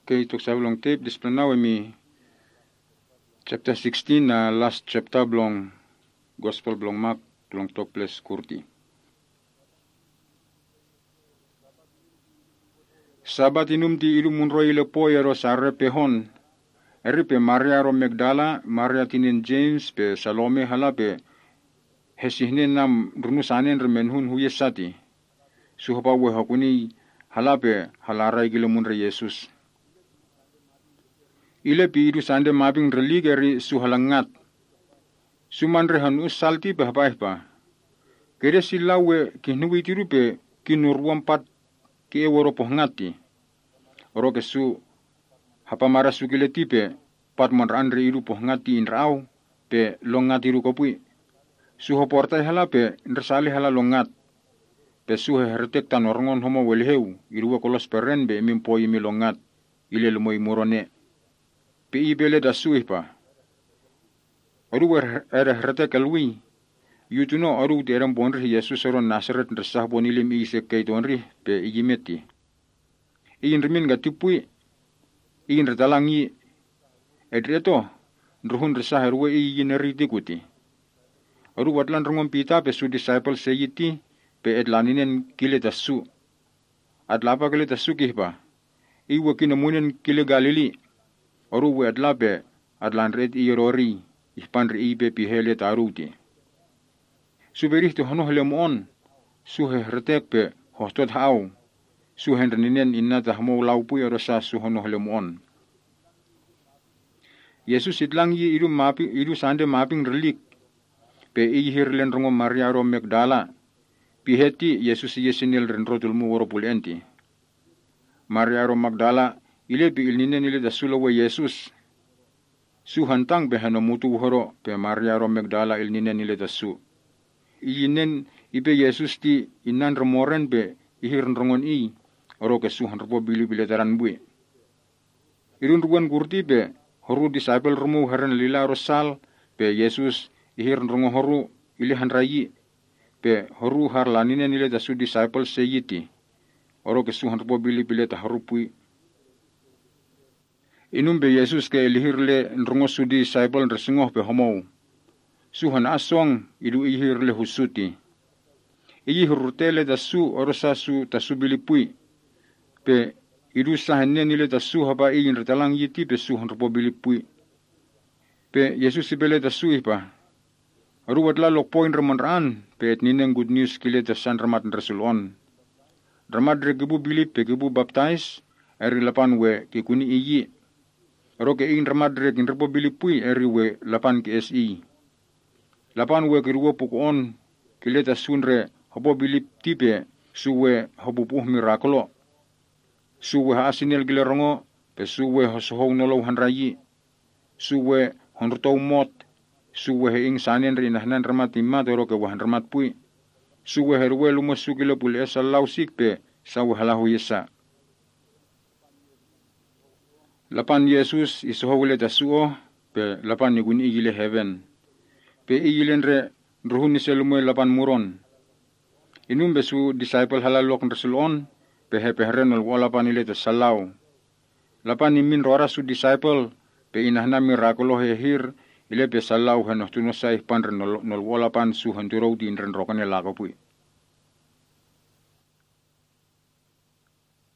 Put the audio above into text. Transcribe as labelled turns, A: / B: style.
A: kay tok sa blong tape displanaw mi chapter 16 na last chapter blong gospel blong Mark blong toples kurti. Sabat inum ti ilu munroi lepo yaro sa repehon. Eri pe Maria ro Magdala, Maria tinin James pe Salome hala pe hesihnen nam runusanen remenhun huyesati. Suhapa we hakuni hala pe halarai gile munre Yesus. Ile pi idu sande mabing relig eri suhalangat. Suman rehan salti pe hapaih pa. Kere sila we kihnui tiru pe kinurwam pat ki eworo pohngati. Oro kesu hapamara sugile tipe pat manrandre iru pohngati inrau pe longat iru kopui. Suho portai hala pe nresali hala longat. Pe suhe hertek tanorngon homo welheu iruwa kolos peren be mimpo imi longat ile lumoi murone. Pe ibele da suih pa. Oru ere hertek alwi. Yutuno oru derem bonri Yesus oron Nasaret nresah bonilim isek kay donri pe igimeti. Iin rimin gatipui. Iin retalangi. Edreto. Nruhun resah erwe iin eritikuti. Oru watlan rungom pita pe su disciple seyiti pe edlaninen kile tasu. Adlapa kile tasu kihpa. Iwa kinamunen kile Galili. Oru we adlape adlan red iyorori. Ihpanri ipe pihele taruti. Suberih tu hanoh lemuon. Suhe retek pe hostot hau. Suhen reninen inna tahmo laupui arasa suhonoh lemuon. Yesus idlangi idu sande maping relik. Pe ihirlen rongo Maria ro Magdala. Piheti Yesus yesinil renrotulmu woro pulenti. Maria ro Magdala ile pi ilninen ile dasulawa Yesus. Suhantang behano mutu horo pe Maria ro Magdala ilninen ile dasu. Iyinen ipe Yesus ti inan remoren pe ihir rongon i. Oro ke suhan repo bili taran bui. Irun ruan kurti pe horu disciple rumu haren lila rosal pe Yesus ihir rongo horu ilihan rayi. Pe horu har laninen ile dasu disciple seyiti. Oro ke suhan repo bili ta harupui. Inum be Yesus ke ilihirle rongo su disciple resingoh pe homou. Suhan asong idu ihirle husuti. Ihirutele dasu orosa su tasubilipui. Pe idu sahenen ile dasu haba iin retalang yiti pe suhan repo bilipui. Pe Yesus ibele dasu ipa. Aruwat la lokpoin remanraan pe etninen good news kile dasan ramat resulon. Ramat regibu bilip pe gibu baptize eri lapan we kikuni iyi. Aro ke iin ramat regin repo bilipui eri we lapan ke SI. Lapan we kiruwa pukuon kile dasunre hobo bilip tipe suwe hobupuh mirakolo. Suwe haasinel gile rongo pe suwe hosohong nolow hanrayi. Suwe honrtow mot. Suwe heing sanen rinahnan ramat imat oro ke wahan ramat pui. Suwe herwe lumos sugile puli esa lausik pe sawe halahu yesa. Lapan Yesus isohowile tasuo pe lapan nigun igile heaven. Pe igilen re ruhun niselumwe lapan muron. Inum besu disciple halalok nresulon pe hepehren lapan ile tasalau. Lapan imin rora su disciple pe inahna mirakulo hehir ile pe salau hanoh tunosay pan ren nolwalapan su hanturau din ren rokane lakopui.